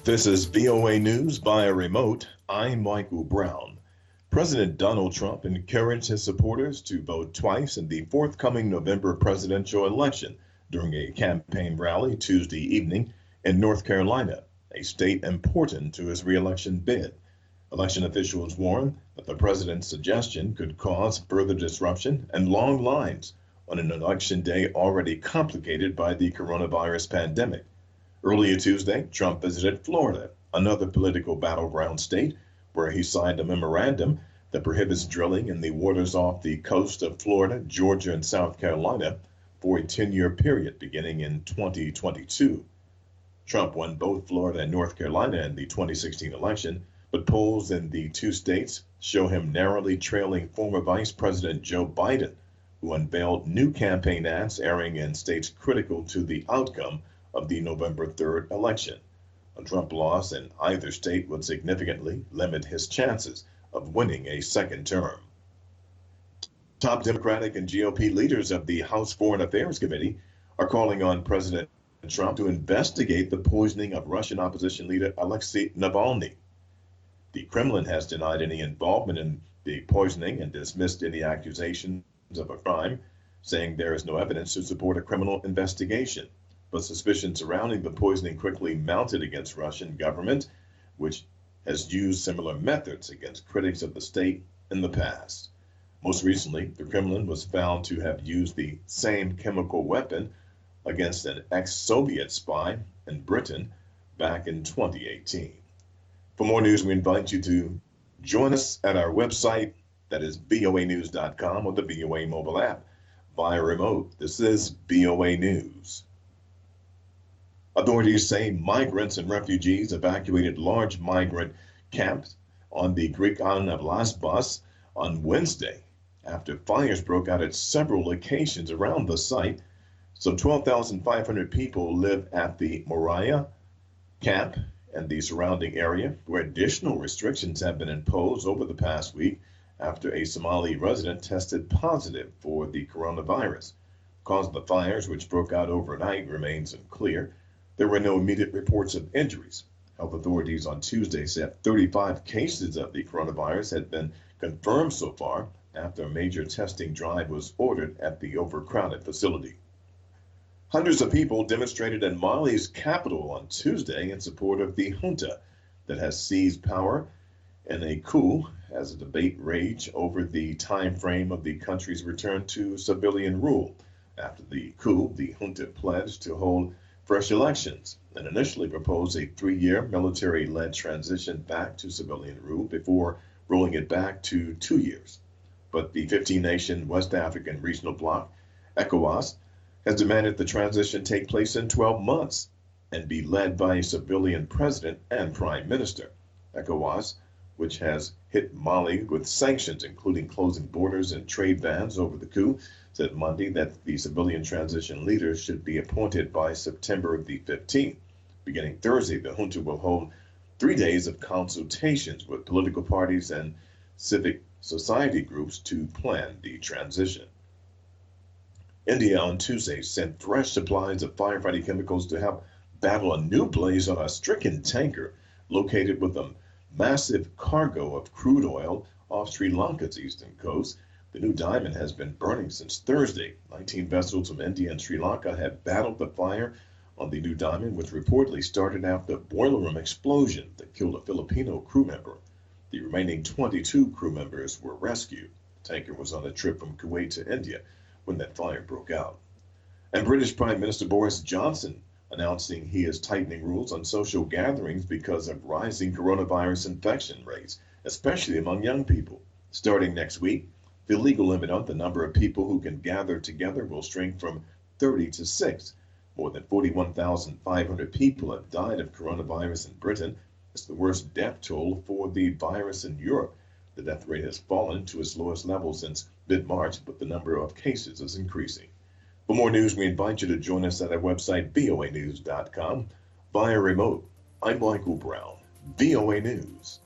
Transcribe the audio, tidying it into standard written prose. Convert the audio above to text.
This is VOA News via remote. I'm Michael Brown. President Donald Trump encouraged his supporters to vote twice in the forthcoming November presidential election during a campaign rally Tuesday evening in North Carolina, a state important to his reelection bid. Election officials warn that the president's suggestion could cause further disruption and long lines on an election day already complicated by the coronavirus pandemic. Earlier Tuesday, Trump visited Florida, another political battleground state, where he signed a memorandum that prohibits drilling in the waters off the coast of Florida, Georgia, and South Carolina for a 10-year period beginning in 2022. Trump won both Florida and North Carolina in the 2016 election, but polls in the two states show him narrowly trailing former Vice President Joe Biden, who unveiled new campaign ads airing in states critical to the outcome of the November 3rd election. A Trump loss in either state would significantly limit his chances of winning a second term. Top Democratic and GOP leaders of the House Foreign Affairs Committee are calling on President Trump to investigate the poisoning of Russian opposition leader Alexei Navalny. The Kremlin has denied any involvement in the poisoning and dismissed any accusations of a crime, saying there is no evidence to support a criminal investigation. But suspicion surrounding the poisoning quickly mounted against Russian government, which has used similar methods against critics of the state in the past. Most recently, the Kremlin was found to have used the same chemical weapon against an ex-Soviet spy in Britain back in 2018. For more news, we invite you to join us at our website, that is voanews.com, or the VOA mobile app via remote. This is VOA News. Authorities say migrants and refugees evacuated large migrant camps on the Greek island of Lesbos on Wednesday after fires broke out at several locations around the site. Some 12,500 people live at the Moria camp and the surrounding area, where additional restrictions have been imposed over the past week after a Somali resident tested positive for the coronavirus. Cause of the fires, which broke out overnight, remains unclear. There were no immediate reports of injuries. Health authorities on Tuesday said 35 cases of the coronavirus had been confirmed so far after a major testing drive was ordered at the overcrowded facility. Hundreds of people demonstrated in Mali's capital on Tuesday in support of the junta that has seized power in a coup as a debate raged over the time frame of the country's return to civilian rule. After the coup, the junta pledged to hold fresh elections and initially proposed a 3-year military-led transition back to civilian rule before rolling it back to 2 years. But the 15-nation West African regional bloc, ECOWAS, has demanded the transition take place in 12 months and be led by a civilian president and prime minister. ECOWAS, which has hit Mali with sanctions, including closing borders and trade bans over the coup, said Monday that the civilian transition leaders should be appointed by September the 15th. Beginning Thursday, the junta will hold 3 days of consultations with political parties and civic society groups to plan the transition. India on Tuesday sent fresh supplies of firefighting chemicals to help battle a new blaze on a stricken tanker located with a massive cargo of crude oil off Sri Lanka's eastern coast. The New Diamond has been burning since Thursday. 19 vessels from India and Sri Lanka have battled the fire on the New Diamond, which reportedly started after a boiler room explosion that killed a Filipino crew member. The remaining 22 crew members were rescued. The tanker was on a trip from Kuwait to India when that fire broke out. And British Prime Minister Boris Johnson announcing he is tightening rules on social gatherings because of rising coronavirus infection rates, especially among young people. Starting next week, the legal limit on the number of people who can gather together will shrink from 30 to 6. More than 41,500 people have died of coronavirus in Britain. It's the worst death toll for the virus in Europe. The death rate has fallen to its lowest level since mid-March, but the number of cases is increasing. For more news, we invite you to join us at our website, voanews.com, via remote. I'm Michael Brown, VOA News.